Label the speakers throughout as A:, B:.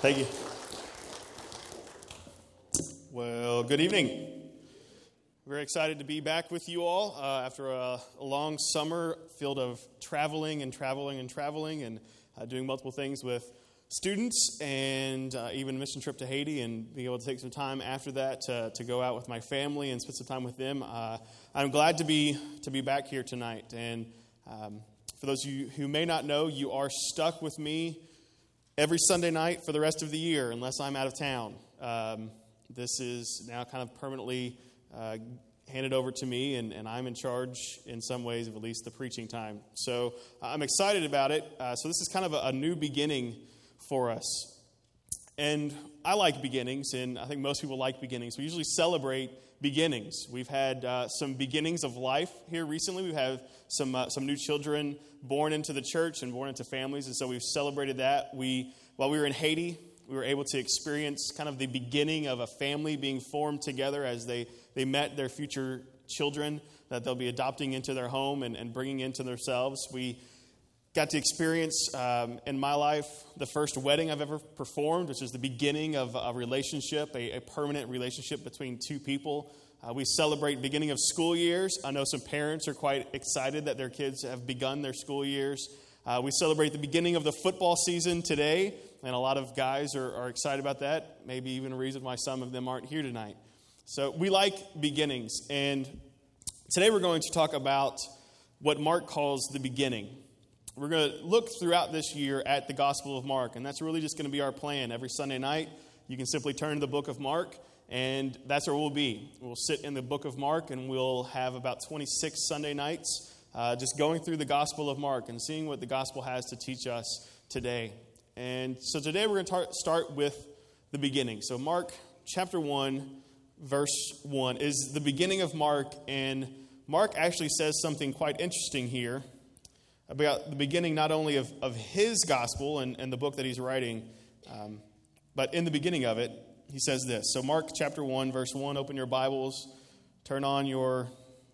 A: Thank you. Well, good evening. Very excited to be back with you all after a long summer filled of traveling and doing multiple things with students and even a mission trip to Haiti, and being able to take some time after that to go out with my family and spend some time with them. I'm glad to be back here tonight. And for those of you who may not know, you are stuck with me every Sunday night for the rest of the year, unless I'm out of town. This is now kind of permanently handed over to me, and I'm in charge in some ways of at least the preaching time. So I'm excited about it. So this is kind of a new beginning for us. And I like beginnings, and I think most people like beginnings. We usually celebrate beginnings. We've had some beginnings of life here recently. We've had some new children born into the church and born into families, and so we've celebrated that. While we were in Haiti, we were able to experience kind of the beginning of a family being formed together as they met their future children that they'll be adopting into their home and bringing into themselves. We got to experience, in my life, the first wedding I've ever performed, which is the beginning of a relationship, a permanent relationship between two people. We celebrate beginning of school years. I know some parents are quite excited that their kids have begun their school years. We celebrate the beginning of the football season today, and a lot of guys are excited about that. Maybe even a reason why some of them aren't here tonight. So we like beginnings, and today we're going to talk about what Mark calls the beginning. We're going to look throughout this year at the Gospel of Mark, and that's really just going to be our plan. Every Sunday night, you can simply turn to the book of Mark, and that's where we'll be. We'll sit in the book of Mark, and we'll have about 26 Sunday nights just going through the Gospel of Mark and seeing what the Gospel has to teach us today. And so today we're going to start with the beginning. So Mark chapter 1, verse 1 is the beginning of Mark, and Mark actually says something quite interesting here about the beginning not only of his gospel and the book that he's writing, but in the beginning of it, he says this. So Mark chapter 1, verse 1, open your Bibles, turn on your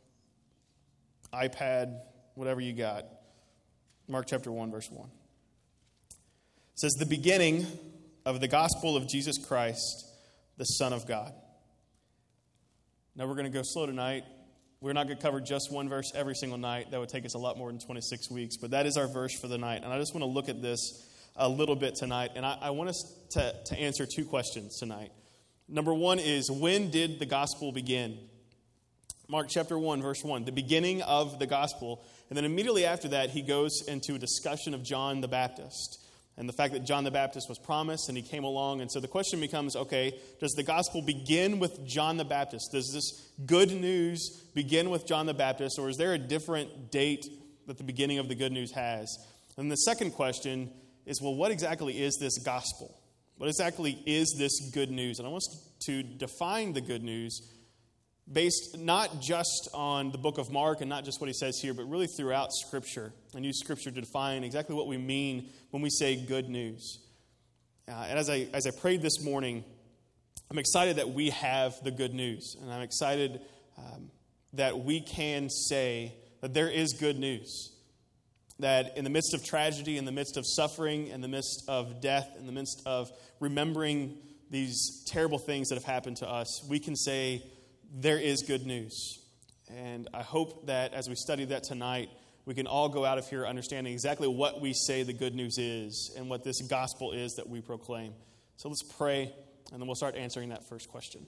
A: iPad, whatever you got. Mark chapter 1, verse 1. It says, the beginning of the gospel of Jesus Christ, the Son of God. Now we're going to go slow tonight. We're not going to cover just one verse every single night. That would take us a lot more than 26 weeks. But that is our verse for the night. And I just want to look at this a little bit tonight. And I want us to answer two questions tonight. Number one is, when did the gospel begin? Mark chapter 1, verse 1, the beginning of the gospel. And then immediately after that, he goes into a discussion of John the Baptist and the fact that John the Baptist was promised and he came along. And so the question becomes, okay, does the gospel begin with John the Baptist? Does this good news begin with John the Baptist, or is there a different date that the beginning of the good news has? And the second question is, well, what exactly is this gospel? What exactly is this good news? And I want us to define the good news based not just on the book of Mark and not just what he says here, but really throughout Scripture, and use Scripture to define exactly what we mean when we say good news. And as I prayed this morning, I'm excited that we have the good news, and I'm excited that we can say that there is good news, that in the midst of tragedy, in the midst of suffering, in the midst of death, in the midst of remembering these terrible things that have happened to us, we can say there is good news. And I hope that as we study that tonight, we can all go out of here understanding exactly what we say the good news is and what this gospel is that we proclaim. So let's pray, and then we'll start answering that first question.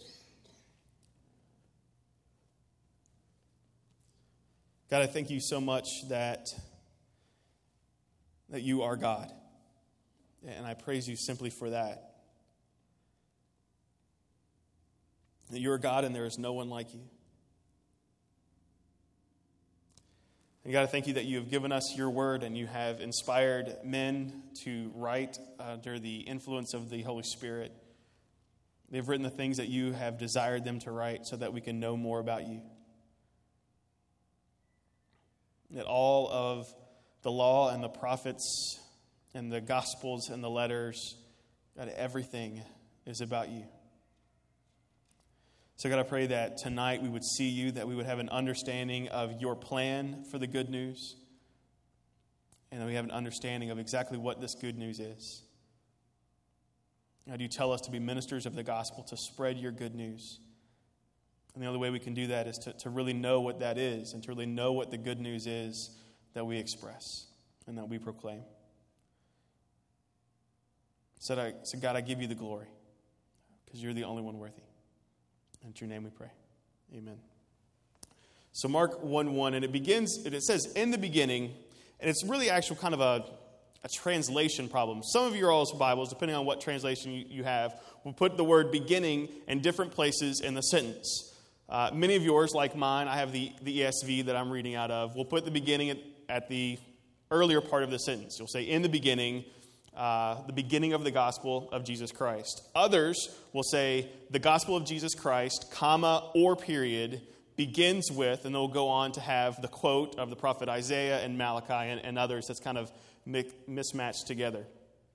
A: God, I thank you so much that you are God. And I praise you simply for that. That you are God and there is no one like you. And God, I thank you that you have given us your word and you have inspired men to write under the influence of the Holy Spirit. They've written the things that you have desired them to write so that we can know more about you. That all of the law and the prophets and the gospels and the letters, God, everything is about you. So God, I pray that tonight we would see you, that we would have an understanding of your plan for the good news, and that we have an understanding of exactly what this good news is. God, you tell us to be ministers of the gospel, to spread your good news. And the only way we can do that is to really know what that is and to really know what the good news is that we express and that we proclaim. So God, I give you the glory because you're the only one worthy. In your name we pray. Amen. So Mark 1:1, and it says, in the beginning, and it's really actual kind of a translation problem. Some of your all's Bibles, depending on what translation you have, will put the word beginning in different places in the sentence. Many of yours, like mine, I have the ESV that I'm reading out of, will put the beginning at the earlier part of the sentence. You'll say, in the beginning of the gospel of Jesus Christ. Others will say, the gospel of Jesus Christ, comma, or period, begins with, and they'll go on to have the quote of the prophet Isaiah and Malachi and others that's kind of mismatched together.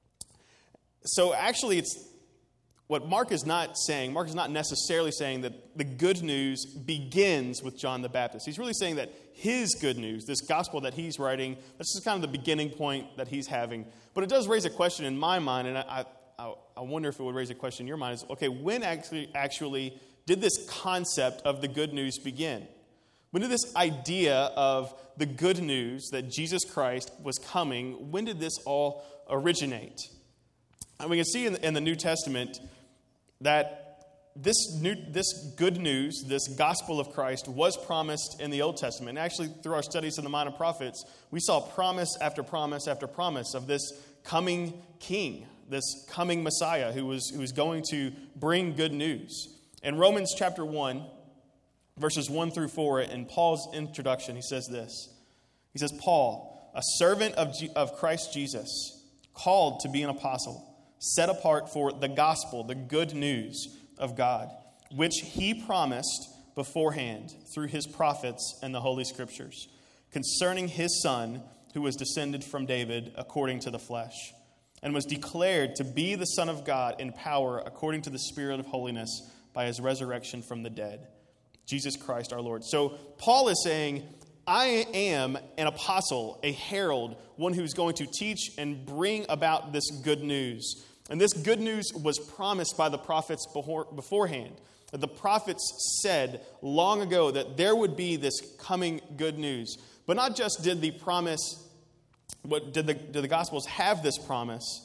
A: So actually, it's what Mark is not saying. Mark is not necessarily saying that the good news begins with John the Baptist. He's really saying that his good news, this gospel that he's writing, this is kind of the beginning point that he's having. But it does raise a question in my mind, and I wonder if it would raise a question in your mind. Is, okay, when actually did this concept of the good news begin? When did this idea of the good news that Jesus Christ was coming, when did this all originate? And we can see in the New Testament that this good news, this gospel of Christ, was promised in the Old Testament. And actually, through our studies in the Minor Prophets, we saw promise after promise after promise of this coming king, this coming Messiah who was going to bring good news. In Romans chapter 1, verses 1 through 4, in Paul's introduction, he says this. He says, Paul, a servant of Christ Jesus, called to be an apostle, set apart for the gospel, the good news of God, which he promised beforehand through his prophets and the Holy Scriptures, concerning his Son, who was descended from David according to the flesh, and was declared to be the Son of God in power according to the Spirit of holiness by his resurrection from the dead, Jesus Christ our Lord. So Paul is saying, I am an apostle, a herald, one who's going to teach and bring about this good news. And this good news was promised by the prophets beforehand. The prophets said long ago that there would be this coming good news. But not just did the promise, did the Gospels have this promise,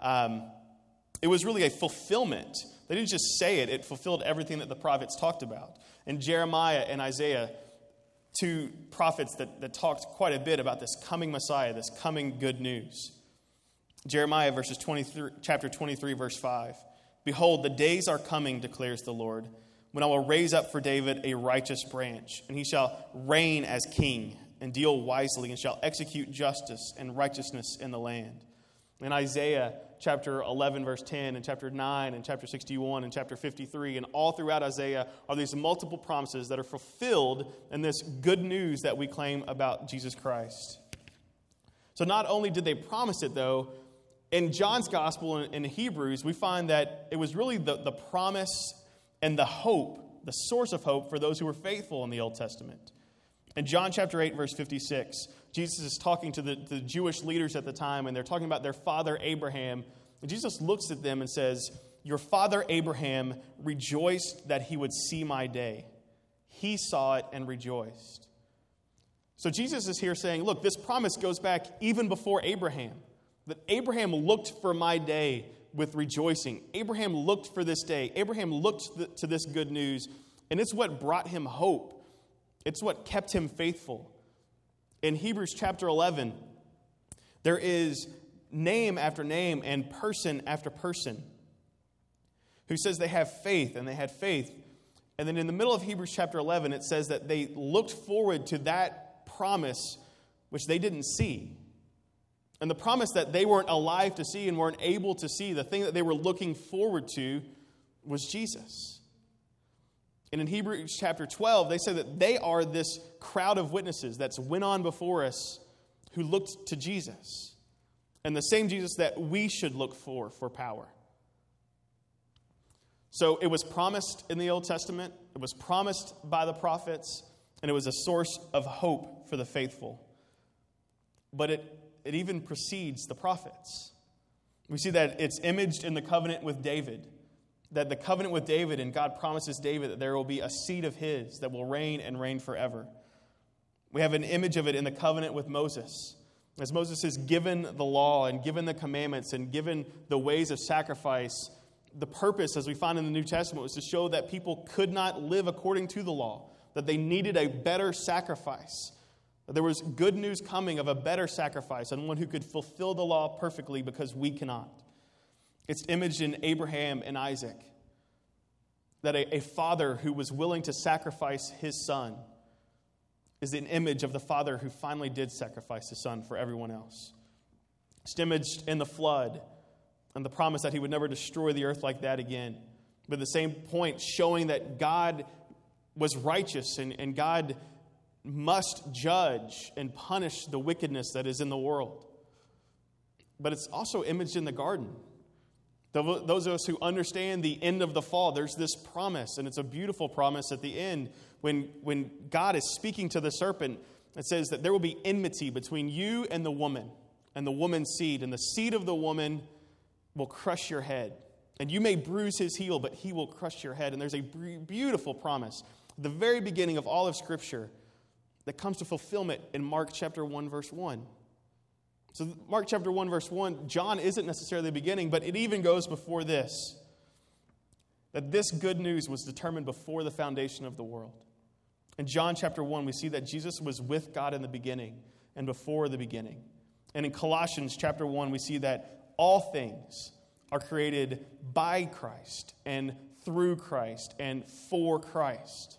A: it was really a fulfillment. They didn't just say it, it fulfilled everything that the prophets talked about. And Jeremiah and Isaiah, two prophets that talked quite a bit about this coming Messiah, this coming good news. Jeremiah chapter 23, verse 5. Behold, the days are coming, declares the Lord, when I will raise up for David a righteous branch, and he shall reign as king and deal wisely and shall execute justice and righteousness in the land. In Isaiah chapter 11, verse 10, and chapter 9, and chapter 61, and chapter 53, and all throughout Isaiah are these multiple promises that are fulfilled in this good news that we claim about Jesus Christ. So not only did they promise it, though, in John's gospel in Hebrews, we find that it was really the promise and the hope, the source of hope for those who were faithful in the Old Testament. In John chapter 8, verse 56, Jesus is talking to the Jewish leaders at the time, and they're talking about their father Abraham. And Jesus looks at them and says, your father Abraham rejoiced that he would see my day. He saw it and rejoiced. So Jesus is here saying, look, this promise goes back even before Abraham. That Abraham looked for my day with rejoicing. Abraham looked for this day. Abraham looked to this good news. And it's what brought him hope. It's what kept him faithful. In Hebrews chapter 11, there is name after name and person after person who says they have faith and they had faith. And then in the middle of Hebrews chapter 11, it says that they looked forward to that promise which they didn't see. And the promise that they weren't alive to see and weren't able to see, the thing that they were looking forward to was Jesus. And in Hebrews chapter 12, they say that they are this crowd of witnesses that's went on before us who looked to Jesus. And the same Jesus that we should look for power. So it was promised in the Old Testament, it was promised by the prophets, and it was a source of hope for the faithful. But it even precedes the prophets. We see that it's imaged in the covenant with David. That the covenant with David, and God promises David that there will be a seed of his that will reign and reign forever. We have an image of it in the covenant with Moses. As Moses is given the law and given the commandments and given the ways of sacrifice, the purpose, as we find in the New Testament, was to show that people could not live according to the law, that they needed a better sacrifice. That there was good news coming of a better sacrifice and one who could fulfill the law perfectly because we cannot. It's imaged in Abraham and Isaac. That a father who was willing to sacrifice his son is an image of the father who finally did sacrifice his son for everyone else. It's imaged in the flood and the promise that he would never destroy the earth like that again. But at the same point, showing that God was righteous and God must judge and punish the wickedness that is in the world. But it's also imaged in the garden. Those of us who understand the end of the fall, there's this promise, and it's a beautiful promise at the end when God is speaking to the serpent. It says that there will be enmity between you and the woman's seed, and the seed of the woman will crush your head. And you may bruise his heel, but he will crush your head. And there's a beautiful promise, the very beginning of all of Scripture, that comes to fulfillment in Mark chapter 1, verse 1. So Mark chapter 1, verse 1, John isn't necessarily the beginning, but it even goes before this. That this good news was determined before the foundation of the world. In John chapter 1, we see that Jesus was with God in the beginning and before the beginning. And in Colossians chapter 1, we see that all things are created by Christ and through Christ and for Christ.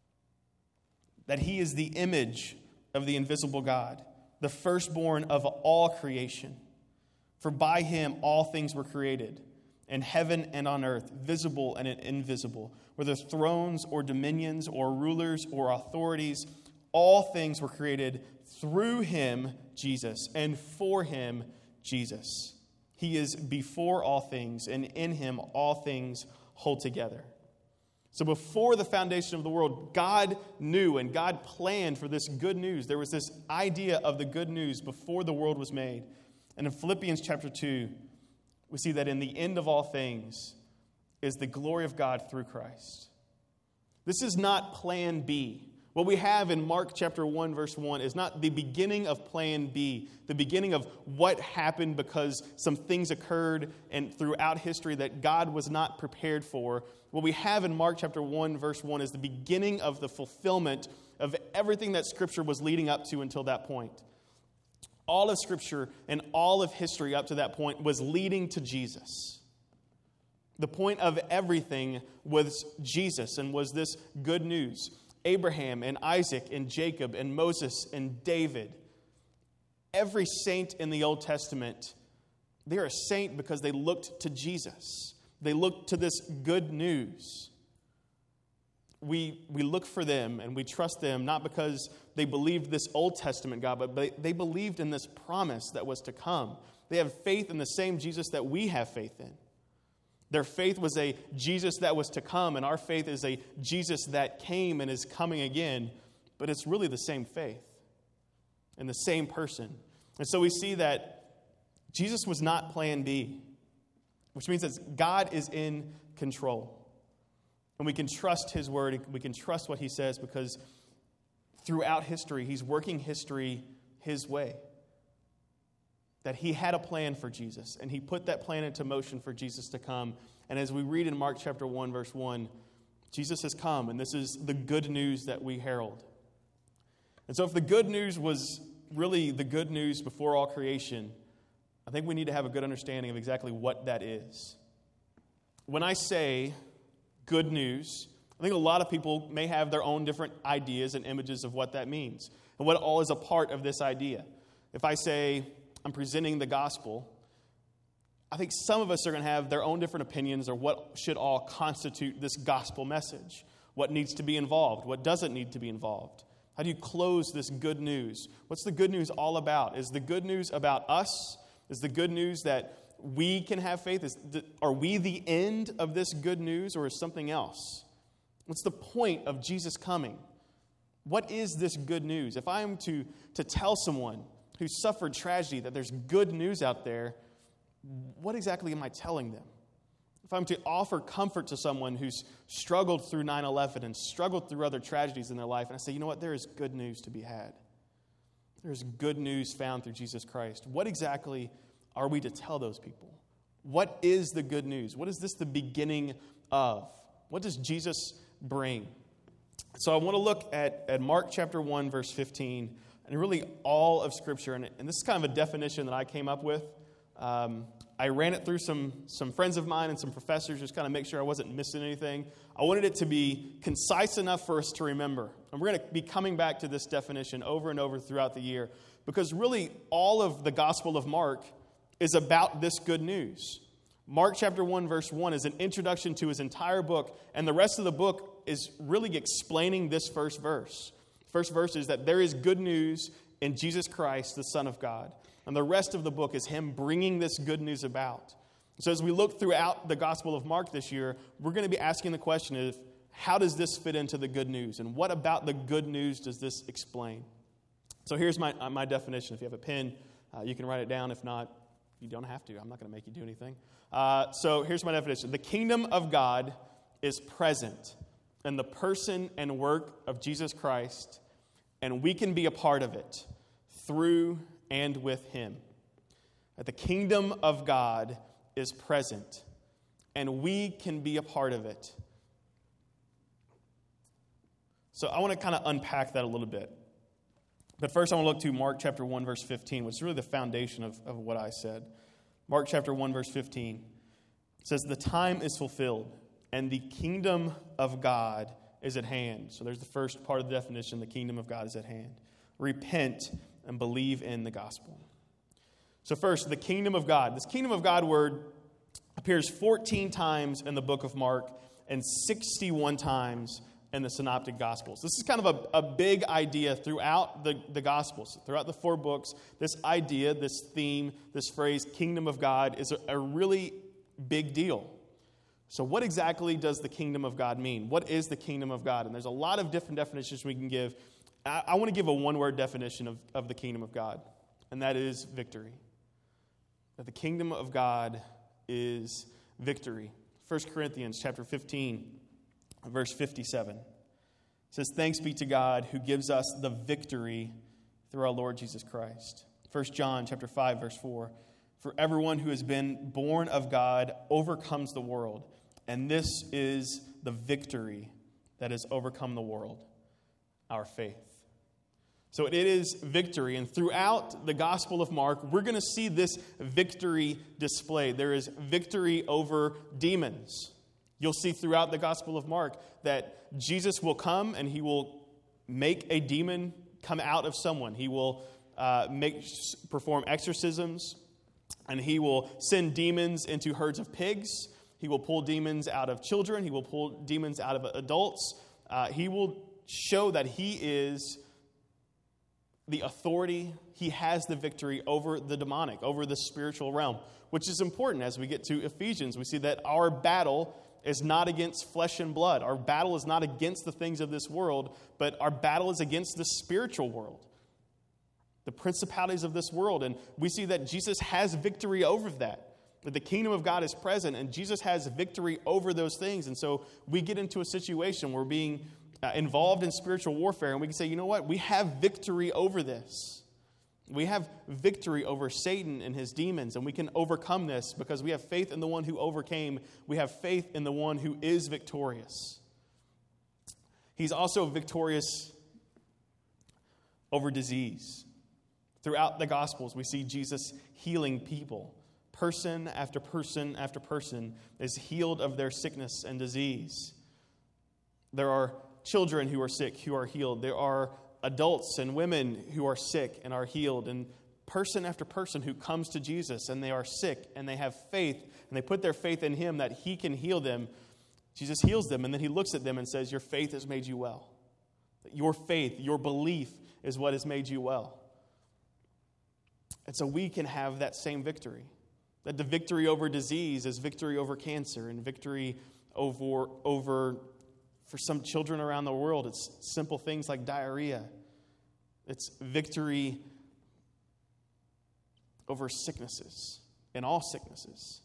A: That he is the image of the invisible God, the firstborn of all creation. For by him all things were created, in heaven and on earth, visible and invisible, whether thrones or dominions or rulers or authorities, all things were created through him, Jesus, and for him, Jesus. He is before all things, and in him all things hold together. So before the foundation of the world, God knew and God planned for this good news. There was this idea of the good news before the world was made. And in Philippians chapter 2, we see that in the end of all things is the glory of God through Christ. This is not plan B. What we have in Mark chapter 1, verse 1 is not the beginning of plan B, the beginning of what happened because some things occurred and throughout history that God was not prepared for. What we have in Mark chapter 1, verse 1 is the beginning of the fulfillment of everything that Scripture was leading up to until that point. All of Scripture and all of history up to that point was leading to Jesus. The point of everything was Jesus and was this good news. Abraham and Isaac and Jacob and Moses and David. Every saint in the Old Testament, they're a saint because they looked to Jesus. They looked to this good news. We look for them and we trust them not because they believed this Old Testament God, but they believed in this promise that was to come. They have faith in the same Jesus that we have faith in. Their faith was a Jesus that was to come, and our faith is a Jesus that came and is coming again. But it's really the same faith and the same person. And so we see that Jesus was not plan B, which means that God is in control. And we can trust his word, we can trust what he says because throughout history, he's working history his way. That he had a plan for Jesus, and he put that plan into motion for Jesus to come. And as we read in Mark chapter 1, verse 1, Jesus has come, and this is the good news that we herald. And so if the good news was really the good news before all creation, I think we need to have a good understanding of exactly what that is. When I say good news, I think a lot of people may have their own different ideas and images of what that means, and what all is a part of this idea. If I say I'm presenting the gospel, I think some of us are going to have their own different opinions or what should all constitute this gospel message. What needs to be involved? What doesn't need to be involved? How do you close this good news? What's the good news all about? Is the good news about us? Is the good news that we can have faith? Are we the end of this good news, or is something else? What's the point of Jesus coming? What is this good news? If I am to tell someone who suffered tragedy that there's good news out there, what exactly am I telling them? If I'm to offer comfort to someone who's struggled through 9/11 and struggled through other tragedies in their life, and I say, you know what, there is good news to be had. There's good news found through Jesus Christ. What exactly are we to tell those people? What is the good news? What is this the beginning of? What does Jesus bring? So I want to look at Mark chapter 1, verse 15, and really all of Scripture. And this is kind of a definition that I came up with. I ran it through some friends of mine and some professors, just kind of make sure I wasn't missing anything. I wanted it to be concise enough for us to remember. And we're going to be coming back to this definition over and over throughout the year, because really all of the Gospel of Mark is about this good news. Mark chapter 1, verse 1 is an introduction to his entire book, and the rest of the book is really explaining this first verse. The first verse is that there is good news in Jesus Christ, the Son of God. And the rest of the book is him bringing this good news about. So as we look throughout the Gospel of Mark this year, we're going to be asking the question of, how does this fit into the good news? And what about the good news does this explain? So here's my definition. If you have a pen, you can write it down. If not, you don't have to. I'm not going to make you do anything. So here's my definition. The kingdom of God is present in the person and work of Jesus Christ, and we can be a part of it through and with him. That the kingdom of God is present, and we can be a part of it. So I want to kind of unpack that a little bit. But first I want to look to Mark chapter 1, verse 15, which is really the foundation of what I said. Mark chapter 1, verse 15. It says, the time is fulfilled, and the kingdom of God is at hand. So there's the first part of the definition, the kingdom of God is at hand. Repent and believe in the gospel. So first, the kingdom of God. This kingdom of God word appears 14 times in the book of Mark and 61 times in the Synoptic Gospels. This is kind of a big idea throughout the Gospels. Throughout the 4 books, this idea, this theme, this phrase, kingdom of God, is a really big deal. So what exactly does the kingdom of God mean? What is the kingdom of God? And there's a lot of different definitions we can give. I want to give a one-word definition of the kingdom of God, and that is victory. That the kingdom of God is victory. 1 Corinthians chapter 15, verse 57. It says, thanks be to God who gives us the victory through our Lord Jesus Christ. 1 John chapter 5, verse 4. For everyone who has been born of God overcomes the world, and this is the victory that has overcome the world, our faith. So it is victory, and throughout the Gospel of Mark, we're going to see this victory displayed. There is victory over demons. You'll see throughout the Gospel of Mark that Jesus will come and he will make a demon come out of someone. He will perform exorcisms, and he will send demons into herds of pigs. He will pull demons out of children. He will pull demons out of adults. He will show that he is the authority. He has the victory over the demonic, over the spiritual realm, which is important as we get to Ephesians. We see that our battle is not against flesh and blood. Our battle is not against the things of this world, but our battle is against the spiritual world, the principalities of this world. And we see that Jesus has victory over that the kingdom of God is present, and Jesus has victory over those things. And so we get into a situation where we're being involved in spiritual warfare, and we can say, you know what? We have victory over this. We have victory over Satan and his demons, and we can overcome this because we have faith in the one who overcame. We have faith in the one who is victorious. He's also victorious over disease. Throughout the Gospels, we see Jesus healing people. Person after person after person is healed of their sickness and disease. There are children who are sick who are healed. There are adults and women who are sick and are healed. And person after person who comes to Jesus and they are sick and they have faith and they put their faith in him that he can heal them, Jesus heals them, and then he looks at them and says, your faith has made you well. Your faith, your belief is what has made you well. And so we can have that same victory. That the victory over disease is victory over cancer, and victory over for some children around the world, it's simple things like diarrhea. It's victory over sicknesses in all sicknesses.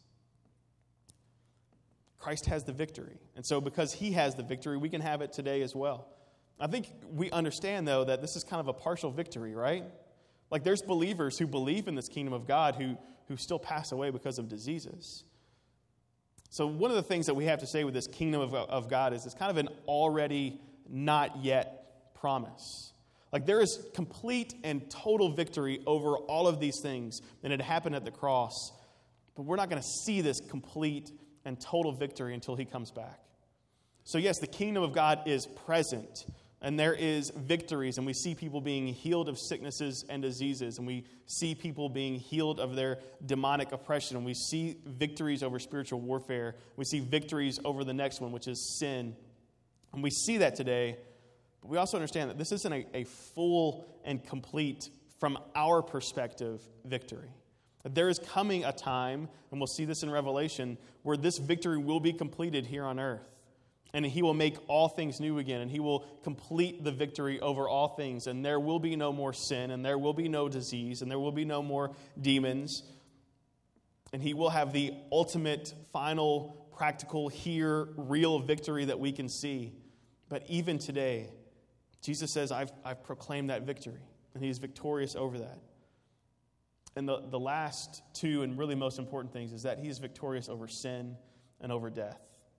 A: Christ has the victory. And so because he has the victory, we can have it today as well. I think we understand, though, that this is kind of a partial victory, right? Like there's believers who believe in this kingdom of God who still pass away because of diseases. So one of the things that we have to say with this kingdom of God is it's kind of an already not yet promise. Like there is complete and total victory over all of these things, and it happened at the cross. But we're not going to see this complete and total victory until he comes back. So yes, the kingdom of God is present, and there is victories, and we see people being healed of sicknesses and diseases, and we see people being healed of their demonic oppression, and we see victories over spiritual warfare. We see victories over the next one, which is sin. And we see that today, but we also understand that this isn't a full and complete, from our perspective, victory. That there is coming a time, and we'll see this in Revelation, where this victory will be completed here on earth. And he will make all things new again, and he will complete the victory over all things. And there will be no more sin, and there will be no disease, and there will be no more demons. And he will have the ultimate, final, practical, here, real victory that we can see. But even today, Jesus says, I've proclaimed that victory, and he is victorious over that. And the last two and really most important things is that he is victorious over sin and over death.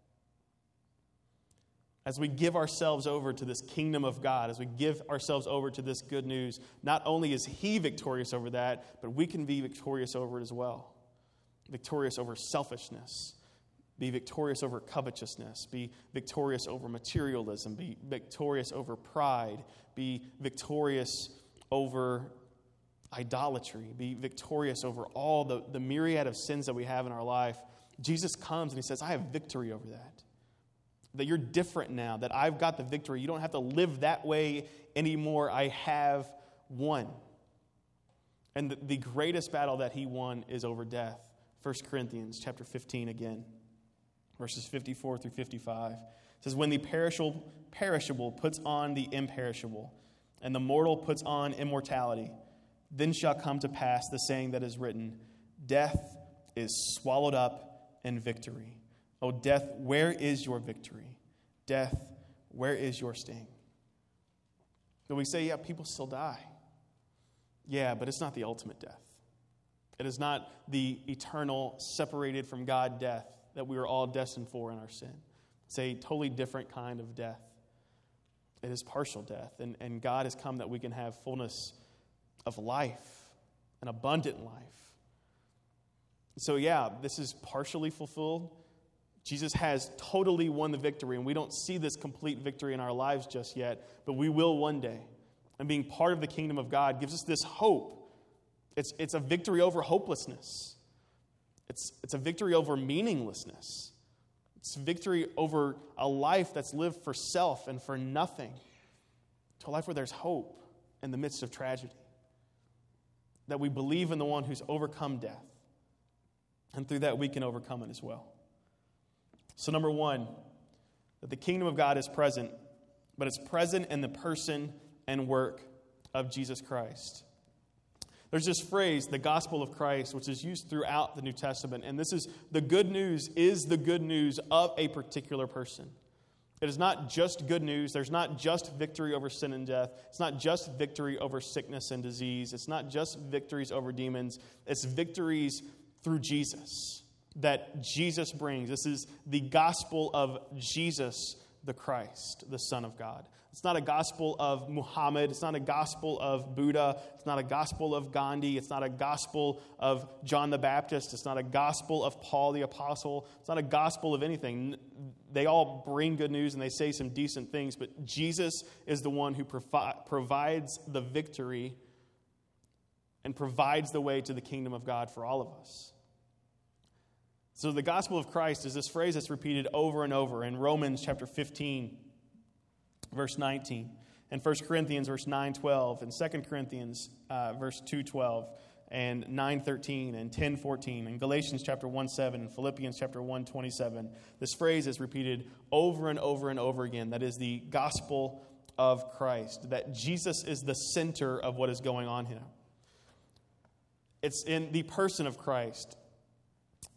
A: As we give ourselves over to this kingdom of God, as we give ourselves over to this good news, not only is he victorious over that, but we can be victorious over it as well. Victorious over selfishness. Be victorious over covetousness. Be victorious over materialism. Be victorious over pride. Be victorious over idolatry. Be victorious over all the myriad of sins that we have in our life. Jesus comes and he says, I have victory over that. That you're different now, that I've got the victory. You don't have to live that way anymore. I have won. And the greatest battle that he won is over death. 1 Corinthians chapter 15 again, verses 54 through 55. It says, when the perishable puts on the imperishable, and the mortal puts on immortality, then shall come to pass the saying that is written, death is swallowed up in victory. O death, where is your victory? Death, where is your sting? So we say, yeah, people still die. Yeah, but it's not the ultimate death. It is not the eternal, separated from God death that we are all destined for in our sin. It's a totally different kind of death. It is partial death, and God has come that we can have fullness of life, an abundant life. So yeah, this is partially fulfilled. Jesus has totally won the victory, and we don't see this complete victory in our lives just yet, but we will one day. And being part of the kingdom of God gives us this hope. It's a victory over hopelessness. It's a victory over meaninglessness. It's a victory over a life that's lived for self and for nothing, to a life where there's hope in the midst of tragedy. That we believe in the one who's overcome death. And through that, we can overcome it as well. So number one, that the kingdom of God is present, but it's present in the person and work of Jesus Christ. There's this phrase, the gospel of Christ, which is used throughout the New Testament. And this is the good news of a particular person. It is not just good news. There's not just victory over sin and death. It's not just victory over sickness and disease. It's not just victories over demons. It's victories through Jesus that Jesus brings. This is the gospel of Jesus the Christ, the Son of God. It's not a gospel of Muhammad. It's not a gospel of Buddha. It's not a gospel of Gandhi. It's not a gospel of John the Baptist. It's not a gospel of Paul the Apostle. It's not a gospel of anything. They all bring good news and they say some decent things, but Jesus is the one who provides the victory and provides the way to the kingdom of God for all of us. So the gospel of Christ is this phrase that's repeated over and over in Romans chapter 15, verse 19, and 1 Corinthians verse 9:12, and 2 Corinthians verse 2:12, and 9:13, and 10:14, and Galatians chapter 1:7, and Philippians chapter 1:27. This phrase is repeated over and over and over again. That is the gospel of Christ, that Jesus is the center of what is going on here. It's in the person of Christ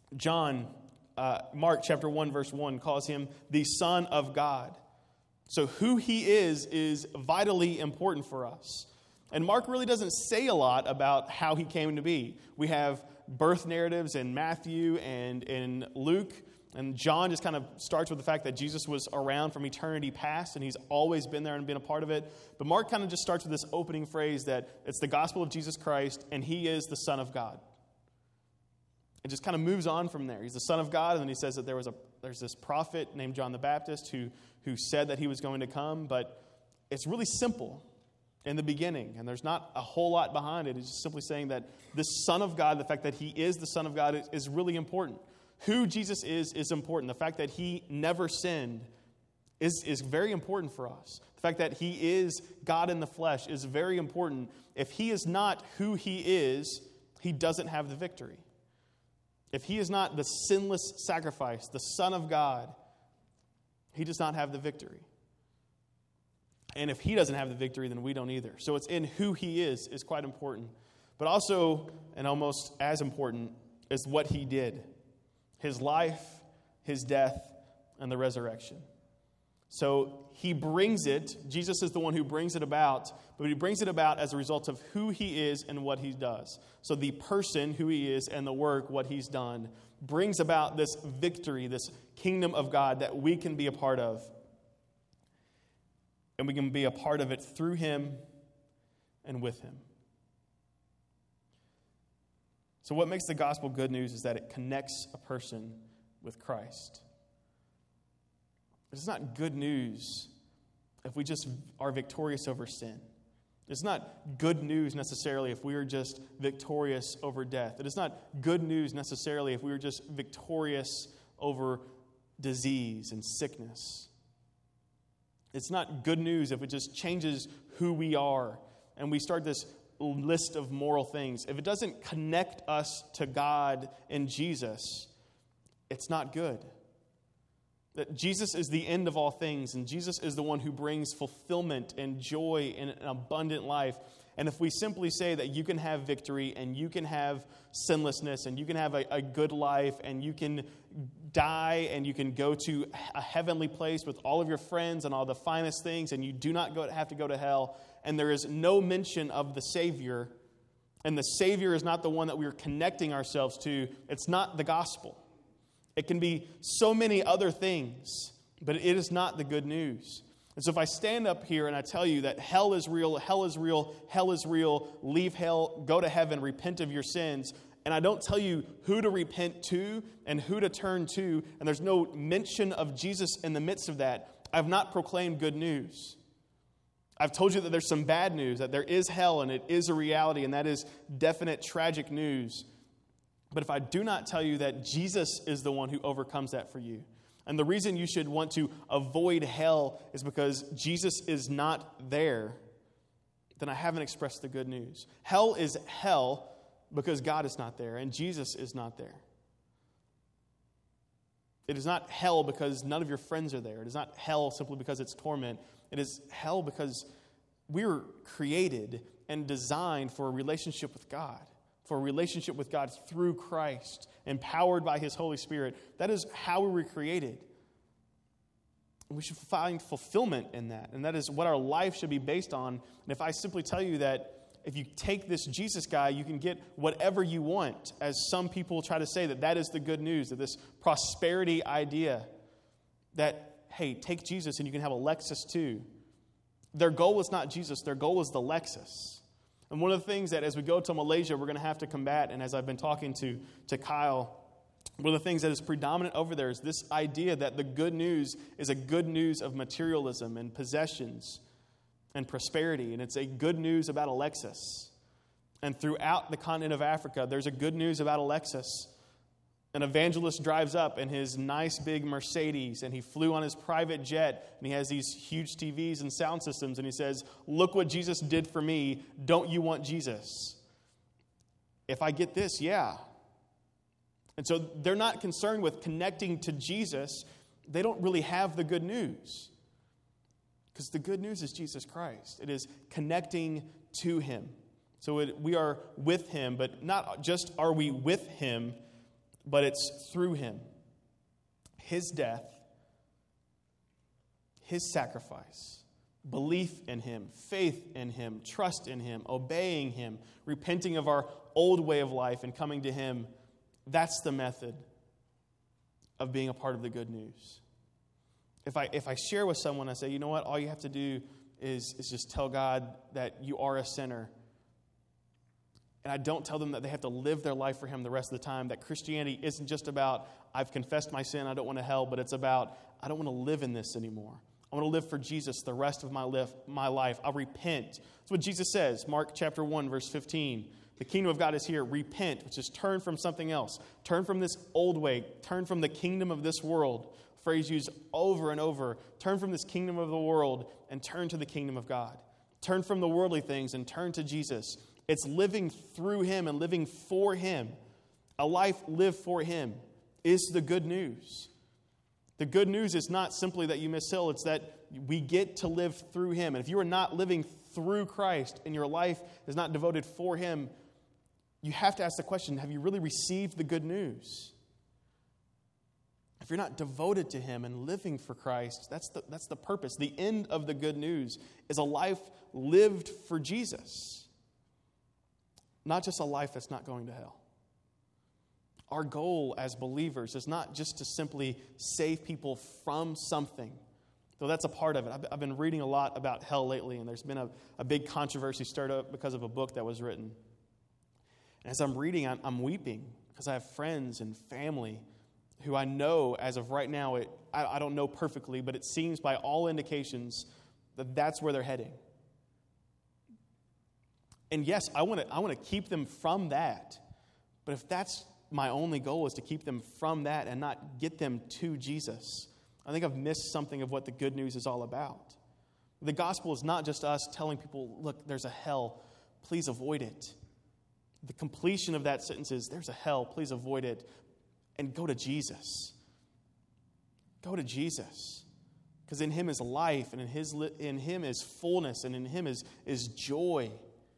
A: Mark chapter 1, verse 1 calls him the Son of God. So who he is vitally important for us. And Mark really doesn't say a lot about how he came to be. We have birth narratives in Matthew and in Luke, and John just kind of starts with the fact that Jesus was around from eternity past, and he's always been there and been a part of it. But Mark kind of just starts with this opening phrase that it's the gospel of Jesus Christ, and he is the Son of God. It just kind of moves on from there. He's the Son of God, and then he says that there's this prophet named John the Baptist who said that he was going to come, but it's really simple in the beginning, and there's not a whole lot behind it. It's just simply saying that this Son of God, the fact that he is the Son of God is really important. Who Jesus is important. The fact that he never sinned is very important for us. The fact that he is God in the flesh is very important. If he is not who he is, he doesn't have the victory. If he is not the sinless sacrifice, the Son of God, he does not have the victory. And if he doesn't have the victory, then we don't either. So it's in who he is quite important. But also, and almost as important, is what he did. His life, his death, and the resurrection. So he brings it, Jesus is the one who brings it about, but he brings it about as a result of who he is and what he does. So the person, who he is, and the work, what he's done, brings about this victory, this kingdom of God that we can be a part of. And we can be a part of it through him and with him. So what makes the gospel good news is that it connects a person with Christ. It's not good news if we just are victorious over sin. It's not good news necessarily if we are just victorious over death. It is not good news necessarily if we are just victorious over disease and sickness. It's not good news if it just changes who we are and we start this list of moral things. If it doesn't connect us to God and Jesus, it's not good. That Jesus is the end of all things, and Jesus is the one who brings fulfillment and joy in an abundant life. And if we simply say that you can have victory and you can have sinlessness and you can have a good life and you can die and you can go to a heavenly place with all of your friends and all the finest things and you do not have to go to hell, and there is no mention of the Savior, and the Savior is not the one that we are connecting ourselves to, it's not the gospel. It can be so many other things, but it is not the good news. And so if I stand up here and I tell you that hell is real, hell is real, hell is real, leave hell, go to heaven, repent of your sins, and I don't tell you who to repent to and who to turn to, and there's no mention of Jesus in the midst of that, I've not proclaimed good news. I've told you that there's some bad news, that there is hell and it is a reality, and that is definite tragic news. But if I do not tell you that Jesus is the one who overcomes that for you, and the reason you should want to avoid hell is because Jesus is not there, then I haven't expressed the good news. Hell is hell because God is not there and Jesus is not there. It is not hell because none of your friends are there. It is not hell simply because it's torment. It is hell because we were created and designed for a relationship with God. For a relationship with God through Christ, empowered by his Holy Spirit. That is how we were created. We should find fulfillment in that. And that is what our life should be based on. And if I simply tell you that if you take this Jesus guy, you can get whatever you want, as some people try to say that is the good news, that this prosperity idea that, hey, take Jesus and you can have a Lexus too. Their goal was not Jesus. Their goal was the Lexus. And one of the things that as we go to Malaysia, we're going to have to combat, and as I've been talking to Kyle, one of the things that is predominant over there is this idea that the good news is a good news of materialism and possessions and prosperity, and it's a good news about a Lexus. And throughout the continent of Africa, there's a good news about a Lexus. An evangelist drives up in his nice big Mercedes, and he flew on his private jet, and he has these huge TVs and sound systems, and he says, look what Jesus did for me. Don't you want Jesus? If I get this, yeah. And so they're not concerned with connecting to Jesus. They don't really have the good news. Because the good news is Jesus Christ. It is connecting to him. So we are with him, but not just are we with him, but it's through him. His death, his sacrifice, belief in him, faith in him, trust in him, obeying him, repenting of our old way of life and coming to him. That's the method of being a part of the good news. If I share with someone, I say, you know what, all you have to do is just tell God that you are a sinner. And I don't tell them that they have to live their life for him the rest of the time, that Christianity isn't just about, I've confessed my sin, I don't want to hell, but it's about, I don't want to live in this anymore. I want to live for Jesus the rest of my life. I'll repent. That's what Jesus says, Mark chapter 1, verse 15. The kingdom of God is here. Repent, which is turn from something else. Turn from this old way. Turn from the kingdom of this world. Phrase used over and over. Turn from this kingdom of the world and turn to the kingdom of God. Turn from the worldly things and turn to Jesus. It's living through him and living for him. A life lived for him is the good news. The good news is not simply that you miss Hill, it's that we get to live through him. And if you are not living through Christ and your life is not devoted for him, you have to ask the question, have you really received the good news? If you're not devoted to him and living for Christ, that's the purpose. The end of the good news is a life lived for Jesus. Not just a life that's not going to hell. Our goal as believers is not just to simply save people from something, though that's a part of it. I've been reading a lot about hell lately, and there's been a big controversy stirred up because of a book that was written. And as I'm reading, I'm weeping because I have friends and family who I know as of right now, I don't know perfectly, but it seems by all indications that that's where they're heading. And yes, I want to keep them from that. But if that's my only goal is to keep them from that and not get them to Jesus, I think I've missed something of what the good news is all about. The gospel is not just us telling people, look, there's a hell, please avoid it. The completion of that sentence is, there's a hell, please avoid it, and go to Jesus. Go to Jesus. Because in him is life, and in him is fullness, and in him is joy.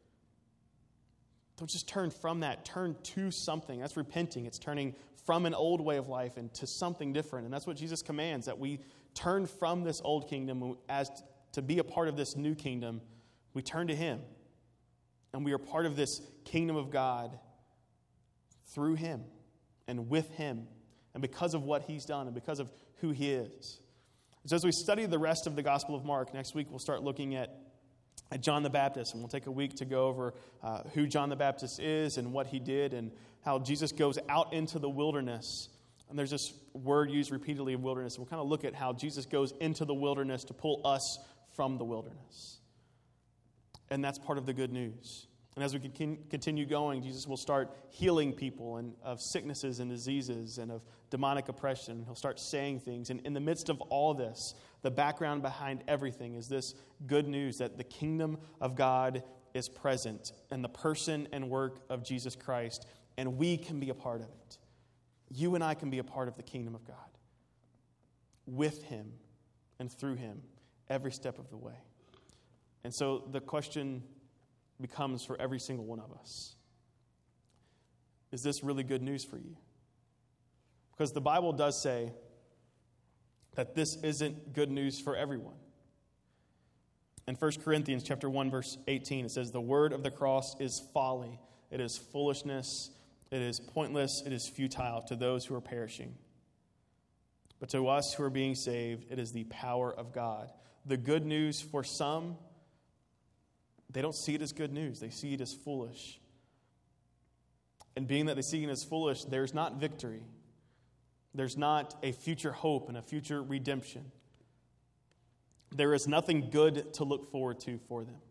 A: Don't just turn from that. Turn to something. That's repenting. It's turning from an old way of life and to something different. And that's what Jesus commands, that we turn from this old kingdom as to be a part of this new kingdom. We turn to him. And we are part of this kingdom of God through him and with him and because of what he's done and because of who he is. So as we study the rest of the Gospel of Mark, next week we'll start looking at John the Baptist, and we'll take a week to go over who John the Baptist is and what he did and how Jesus goes out into the wilderness. And there's this word used repeatedly in wilderness. We'll kind of look at how Jesus goes into the wilderness to pull us from the wilderness. And that's part of the good news. And as we continue going, Jesus will start healing people and of sicknesses and diseases and of demonic oppression. He'll start saying things. And in the midst of all this, the background behind everything is this good news that the kingdom of God is present in the person and work of Jesus Christ. And we can be a part of it. You and I can be a part of the kingdom of God with him and through him every step of the way. And so the question becomes for every single one of us, is this really good news for you? Because the Bible does say that this isn't good news for everyone. In 1 Corinthians chapter 1, verse 18, it says, the word of the cross is folly. It is foolishness. It is pointless. It is futile to those who are perishing. But to us who are being saved, it is the power of God. The good news for some, they don't see it as good news. They see it as foolish. And being that they see it as foolish, there's not victory. There's not a future hope and a future redemption. There is nothing good to look forward to for them.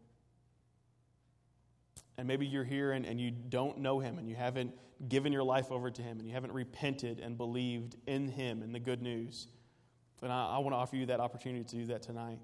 A: And maybe you're here and you don't know him and you haven't given your life over to him and you haven't repented and believed in him and the good news. And I want to offer you that opportunity to do that tonight.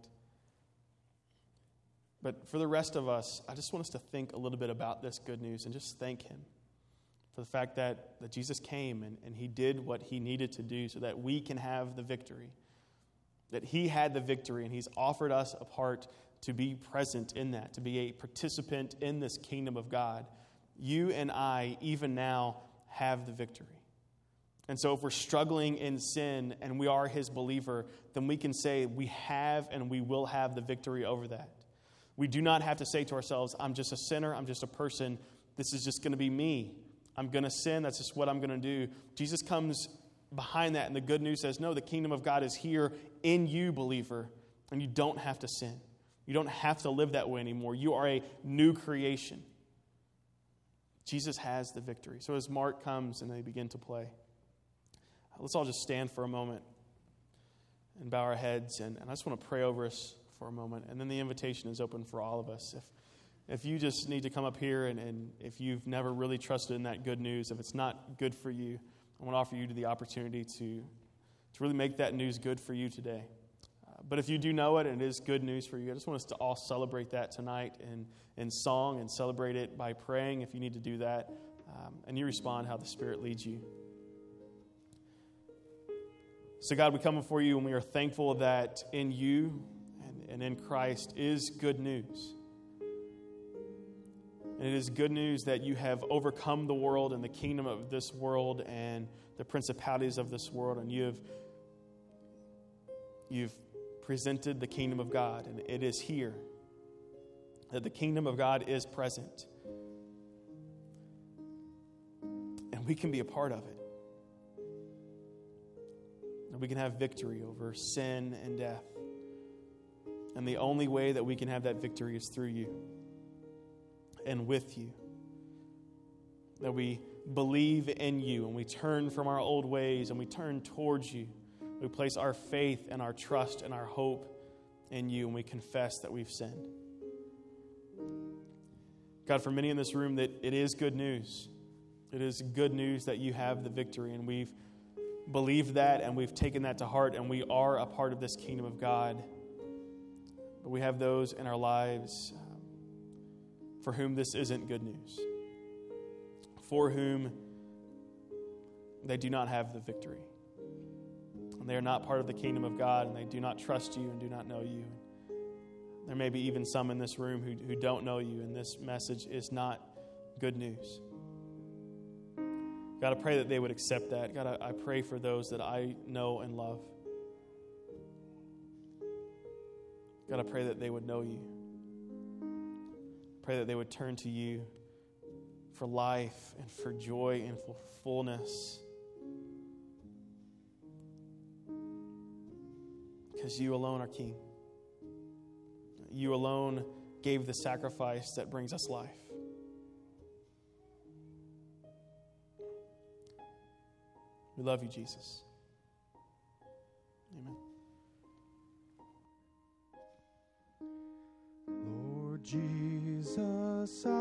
A: But for the rest of us, I just want us to think a little bit about this good news and just thank him for the fact that Jesus came and he did what he needed to do so that we can have the victory. That he had the victory and he's offered us a part to be present in that, to be a participant in this kingdom of God. You and I, even now, have the victory. And so if we're struggling in sin and we are his believer, then we can say we have and we will have the victory over that. We do not have to say to ourselves, I'm just a sinner, I'm just a person, this is just going to be me. I'm going to sin, that's just what I'm going to do. Jesus comes behind that, and the good news says, no, the kingdom of God is here in you, believer, and you don't have to sin. You don't have to live that way anymore. You are a new creation. Jesus has the victory. So as Mark comes and they begin to play, let's all just stand for a moment and bow our heads. And I just want to pray over us for a moment. And then the invitation is open for all of us. If you just need to come up here and if you've never really trusted in that good news, if it's not good for you, I want to offer you the opportunity to really make that news good for you today. But if you do know it and it is good news for you, I just want us to all celebrate that tonight in song and celebrate it by praying if you need to do that. And you respond how the Spirit leads you. So God, we come before you and we are thankful that in you and in Christ is good news. And it is good news that you have overcome the world and the kingdom of this world and the principalities of this world, and you've presented the kingdom of God, and it is here. That the kingdom of God is present. And we can be a part of it. And we can have victory over sin and death. And the only way that we can have that victory is through you and with you. That we believe in you and we turn from our old ways and we turn towards you. We place our faith and our trust and our hope in you, and we confess that we've sinned. God, for many in this room, that it is good news. It is good news that you have the victory, and we've believed that, and we've taken that to heart, and we are a part of this kingdom of God. But we have those in our lives for whom this isn't good news, for whom they do not have the victory. And they are not part of the kingdom of God, and they do not trust you and do not know you. There may be even some in this room who don't know you, and this message is not good news. God, I pray that they would accept that. God, I pray for those that I know and love. God, I pray that they would know you. Pray that they would turn to you for life and for joy and for fullness. Because you alone are King. You alone gave the sacrifice that brings us life. We love you, Jesus. Amen.
B: Lord Jesus,